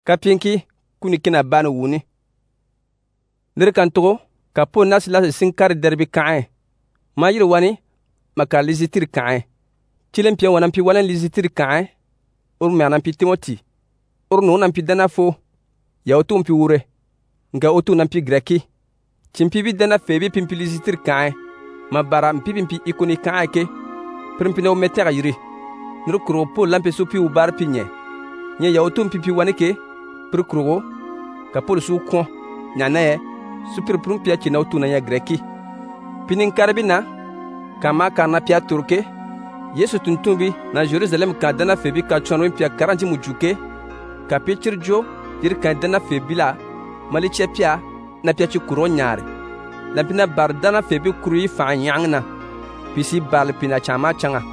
Kapinki kuni kina bani wuni. Nir kan togo ka Paul na Silas sin kar derbi kae. Ma yir wani maka Lisitir kae. Chilen pia wanan pi walan Lisitir kae. Ur me anan pi Timoti. Ur no nan pi dana fo. Ya otu pi wure. Nga otu nan pi Greki. Chimpi bi dana febi pimpi Lisitir kae. Ma bara mpi pimpi ikuni kae ke. Primpi na umetera yiri. Nir kuro Paul lampe su pi ubar pi nye. Nye ya otu pi wani ke. Pir kuro ka Paul su kon. Nyanaye. Supir prumpia china otu na ya Greki. Pinin karabina. Kama kana pia turke. Yesu tuntumbi na Jerusalem ka dana febi ka chonwin pia karanti mujuke. Ka pichir jo yir ka dana febi la. Malichia pia na pia chukuro nyare. Lampina bar dana febi kurui fa nyangna. Pisi bal pina chama changa.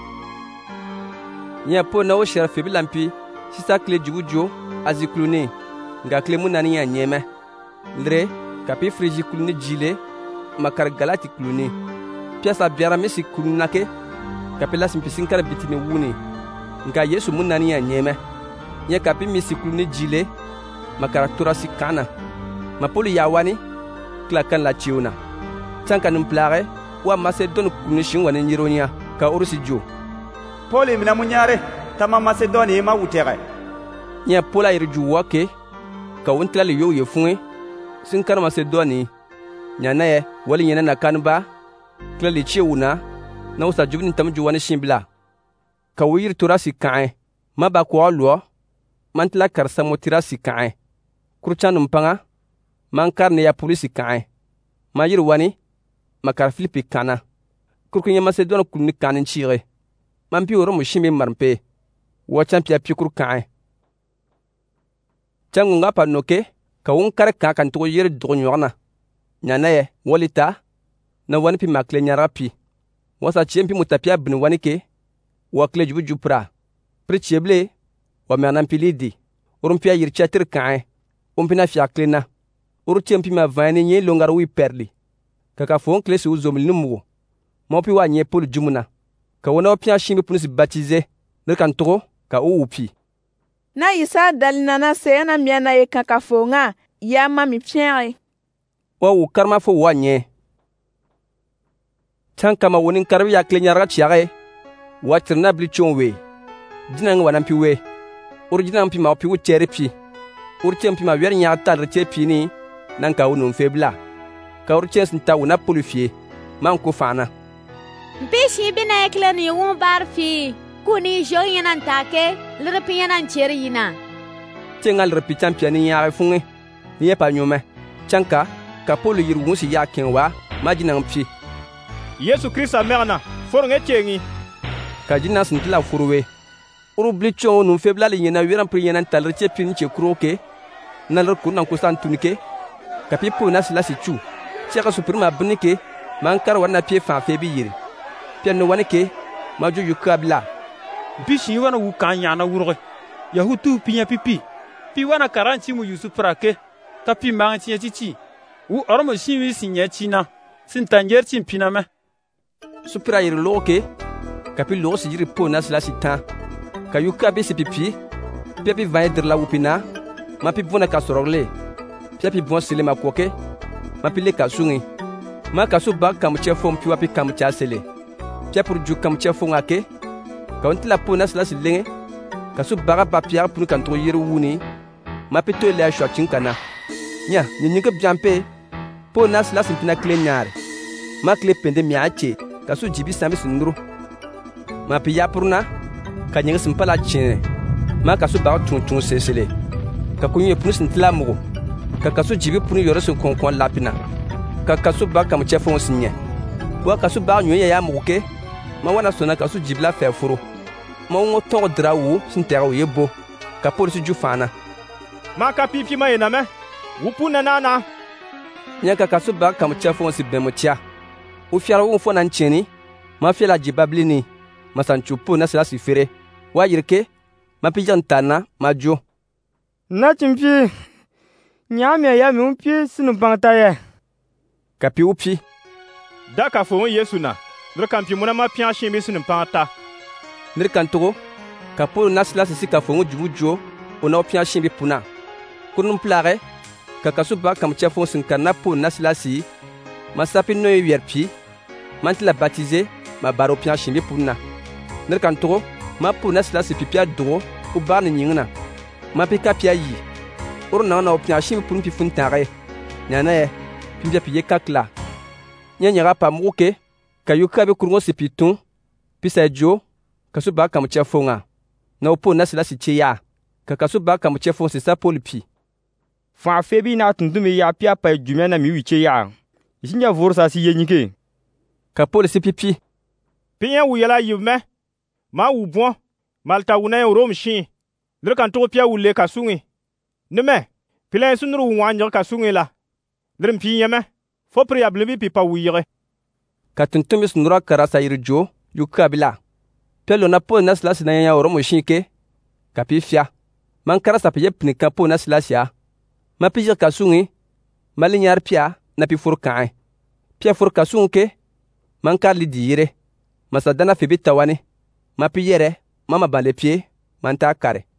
Nya po na o shera febi lampi. Sisa kle jubujo azikluni. Nga kle munani ya nyeme. Lre kapi friji kuluni jile. Makar galati kuluni. Piasa biara mesi kulunake. Kapela simpisin kara bitini wuni. Nga Yesu munani ya nyeme. Nye kapi misi kuluni jile. Makara turasi kana. Mapoli ya wani. Klakan la chiuna. Tanka numplare. Wa Macedon kuluni shingwane nyironia. Ka urusi jo. Poli mina munyare. Tama Macedoni ma wutere. Nye pola irju wake. Ka wuntila li yo yefunwe. Sinkar Macedoni. Nyanaye wali nyana na kanba. Klali chiuna. Na usa jubni tamju wani shimbila. Ka wuyir turasi kae. Maba kwa luo. Mantila karsa motirasi kae. Kurchan mpanga. Mankar ne ya polisi kae. Mayir wani. Makar Filipi kana. Kurkunya Macedon kulni kanin chire. Mampi oro mushimi marmpe. Wachan pia pikur kae. Changu ngapa noke. Ka wunkar kan tuko yir dognyona. Nyanaye walita. Na wani pi makle nyarapi. Wasa chiempi mutapia bini wani ke. Wakle jubu jupra. Prichieble. Wa meanampi lidi. Urumpia yir chatir kae. Umpina fiaklena. Uruchiempi ma vani nye longar wi perli. Kaka fon klesi uzomili numugo. Mopi wa nye polu jumuna. Ka wana wapia shimbi punisi batize. Nirkan togo ka uupi. Na isa dalinana seyana miana ye kaka fonga. Ya mami piere. Wa ukarma fo wa nye. Tankama wonin karbi ya klenyara chiare. Watirna blichonwe. Dinang wanampi we. Urjinampi ma opi wuchere pi. Urchempi ma wer nyata reche pi ni. Nanka unum febla. Ka urches nta una polifie. Man ko fana. Mpishi bina ekle ni wun bar fi. Kuni jo yana ntake. Lirpi yana ncheri yina. Tengal repi championi ya funge. Ni yepa nyome. Chanka. Ka polo yiru si ya kenwa. Majina mpi. Yesu Krista merna. Foronge chengi. Ka jina sintila furuwe. Uru blicho num febla li yena wiran pri yena talreche pin che kroke. Nalr kunan kusan tunike. Ka pipo na Silasi chu. Cheka suprema bunike. Mankar wana pie fa febi yiri. Pia no wanike. Maju yukabla. Bishi wana wukanya na wurge. Yahutu pinya pipi. Pi wana karanchi mu Yusufra ke. Tapi manchi chichi. Wu ormo shiwi sinye china. Sintanger chin piname. Supra yiri loke. Kapi lo si yiri po na Silasi tan. Ka yukabe si pipi. Pia pi vaedir la wupina. Ma pi bona ka sorogle. Pia pi bon sele ma koke. Ma pi le ka sungi. Ma ka su bag kam chefom pi wapi kam cha sele. Pia pour ju kam chefom ake. Ka onti la po na Silasi lenge. Ka su baga ba pia pour kan tro yiri wuni. Ma pi to le a shwa chinkana. Nya, nyinga biampe. Po na Silasi mpina kle nyare. Ma kle pende miache. Ka su jibi sami sundru. Ma pi ya purna. Ka nyinga simpala chine. Ma ka su baga tung sesele. Ka kunye punus ntila mugo. Ka kasu jibi punu yoro sun konkon lapina. Ka kasu baga kam chefon sinye. Wa kasu baga nyoye ya muke. Ma wana sona kasu jibla fe furu. Ma wongo tongo drawu sintera yebo. Ka polisi ju fana. Ma ka pipi ma ena me. Wupu na nana. Nya ka kasu baga kam chefon si bemotia. U fiara won fo nan cheni. Ma fiela jibabli ni. Ma sanchu po na Silasi fere. Wa yirke. Ma pijan tana ma jo. Na chimpi. Nyame ya mi umpi sinu bangta ye. Kapi upi. Daka fo Yesu na. Nirkampi muna ma pian shimi sinu panta. Nirkantogo. Ka Paul na Silasi si ka fo jubu jo. o na o pia shimbi puna kurnum plare ka kasu ba kam chefon sin kana po na silasi ma sapi no yerpi man la baptiser ma baro pia shimbi puna ner kan to ma po na silasi pipia do u bar ni nyingna ma pika pia yi urna na o pia shimbi pun pi fun tare nyana pipia pi kakla nyanya pa muke kayuka be kurungo sipitun pisa jo kasu ba kam chefonga na o po na silasi cheya ka kasu ba kam chefon se sa polpi fa febi na tuntume ya pia pa jumia na mi wiche ya isinya vorsa si yenyike ka pol si pipi pinya wu yala yibme ma wu bon malta wu na rom shin lir kan to pia wu le kasungi neme pilen sunuru wu wanjo kasungi la lir pinya me fo priya blebi pipa wu yire ka tuntumis nura karasa yirjo yukabila pelo na po na silasi na ya rom shinke ka pifia man karasa pe yepni ka po na silasi ya ma pijir kasungi malinyar pia na pi furkae pia furkasungi ke man karli diire masadana fe bitawani ma pi yere mama bale pie man ta kare